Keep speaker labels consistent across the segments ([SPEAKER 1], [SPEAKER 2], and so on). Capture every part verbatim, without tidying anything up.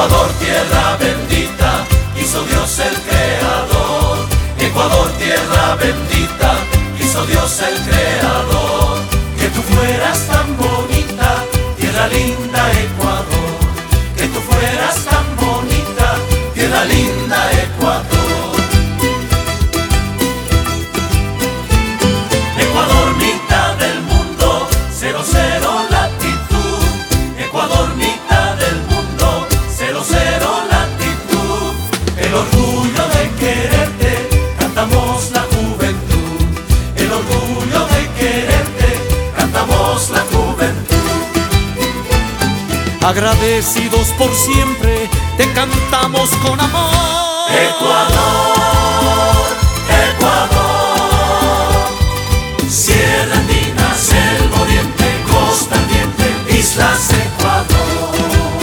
[SPEAKER 1] Ecuador, tierra bendita, hizo Dios el creador. Ecuador, tierra bendita, hizo Dios el creador. Que tú fueras tan bonita, tierra linda Ecuador. Que tú fueras tan bonita, tierra linda Ecuador. Ecuador, mitad del mundo, cero cero latitud. Ecuador, mitad del mundo, cero cero latitud. El orgullo de quererte, cantamos la juventud. El orgullo de quererte, cantamos la juventud.
[SPEAKER 2] Agradecidos por siempre, te cantamos con amor.
[SPEAKER 1] Ecuador, Ecuador, Sierra Andina, selva oriente, costa ardiente, islas Ecuador.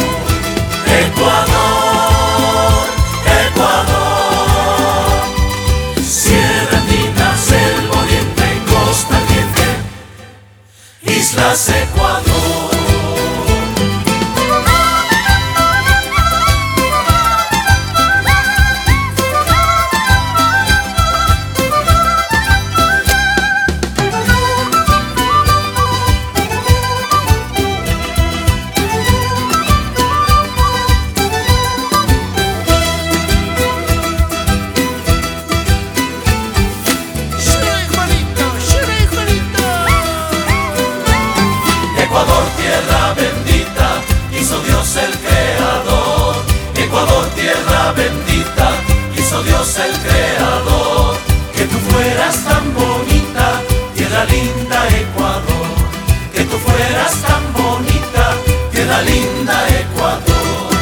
[SPEAKER 1] Ecuador, Ecuador, Sierra Andina, selva oriente, costa ardiente, islas Ecuador. Ecuador, tierra bendita, hizo Dios el creador. Ecuador, tierra bendita, hizo Dios el creador. Que tú fueras tan bonita, tierra linda Ecuador. Que tú fueras tan bonita, tierra linda Ecuador.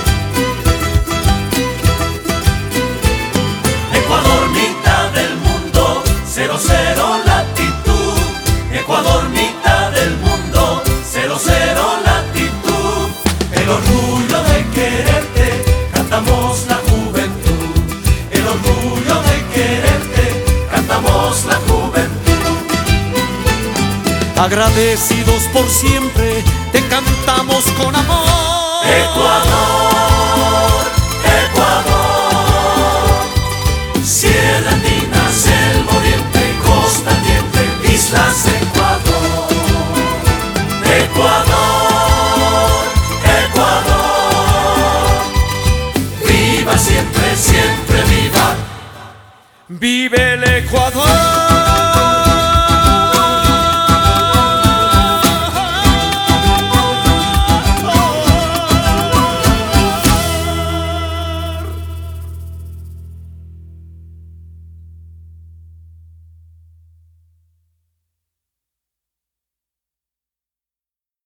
[SPEAKER 1] Ecuador, mitad del mundo, cero cero latitud. Ecuador, mitad del mundo, cero cero latitud. El orgullo de quererte, cantamos la juventud. El orgullo de quererte, cantamos la juventud.
[SPEAKER 2] Agradecidos por siempre, te cantamos con amor.
[SPEAKER 1] Ecuador, Ecuador, Sierra Andina, selva oriente, costa ardiente, islas Ecuador. Ecuador, Ecuador, viva siempre, siempre viva.
[SPEAKER 2] Vive el Ecuador.